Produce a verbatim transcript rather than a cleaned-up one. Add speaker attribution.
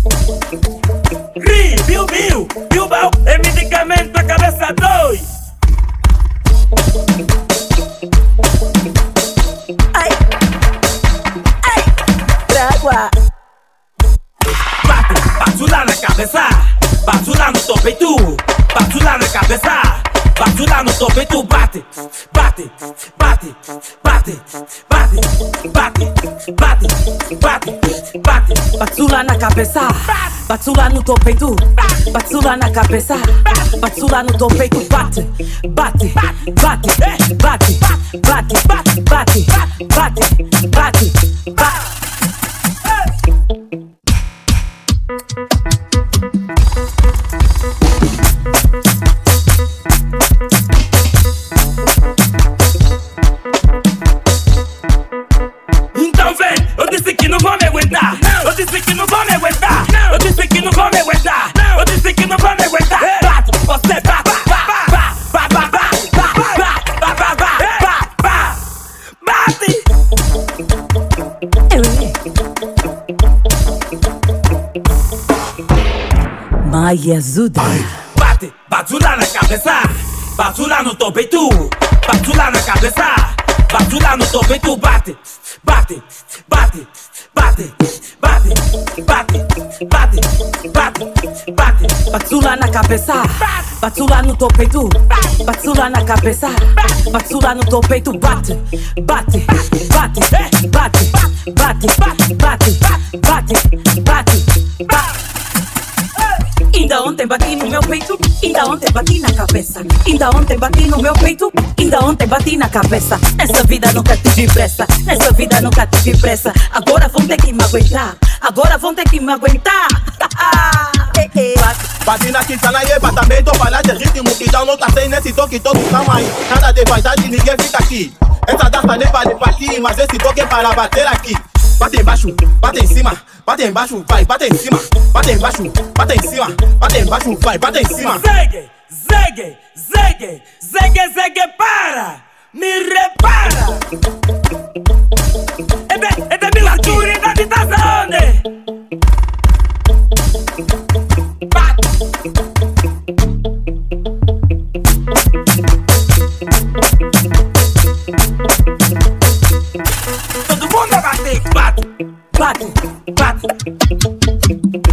Speaker 1: Ri, Biu Biu, Bilbao é medicamento a cabeça dói.
Speaker 2: Ai, ai, trágua.
Speaker 1: Bate, bate lá na cabeça, bate lá no teu peito, bate lá na cabeça, bate lá no teu peito, bate, bate, bate, bate, bate, bate, bate, bate, bate,
Speaker 2: bate lá na cabeça, bate lá no teu peito, bate lá na cabeça, bate lá no teu peito, bate, bate, bate, bate, bate, bate, bate, bate, bate, bate.
Speaker 1: Então vem, eu disse que não vou me aguentar. Eu disse que não vou me aguentar. Eu disse que não vou me aguentar. Eu disse que não vou me aguentar. Bate, você bate, bate, bate, bate, bate, bate, bate, bate.
Speaker 2: Maia ajuda.
Speaker 1: Bate, bate lá na cabeça, bate lá no teu peito, bate lá na cabeça, bate lá no teu peito, bate, bate, bate, bate, bate, bate, bate, bate, bate,
Speaker 2: bate lá na cabeça, bate lá no teu peito, bate lá na cabeça, bate lá no teu peito, bate, bate, bate, bate, bate, bate, bate, bate, bate, bate. Ainda ontem bati no meu peito, ainda ontem bati na cabeça. Ainda ontem bati no meu peito, ainda ontem bati na cabeça. Nessa vida nunca tive pressa, nessa vida nunca tive pressa. Agora vão ter que me aguentar, agora vão ter que me aguentar.
Speaker 3: Bati na quinzana e eba também tô falando de ritmo que já não tá sem nesse toque todos estão aí. Nada de vaidade, ninguém fica aqui. Essa dança nem vale partir, mas esse toque é para bater aqui. Bate embaixo, bate em cima, bate embaixo, vai, bate em cima, bate embaixo, bate em cima, bate embaixo, vai, bate em cima.
Speaker 1: Zegue, zegue, zegue, zegue, zegue, para, me repara. É bem, é bem maturidade da zona. Bate. Todo mundo bate, bate, bate, bate.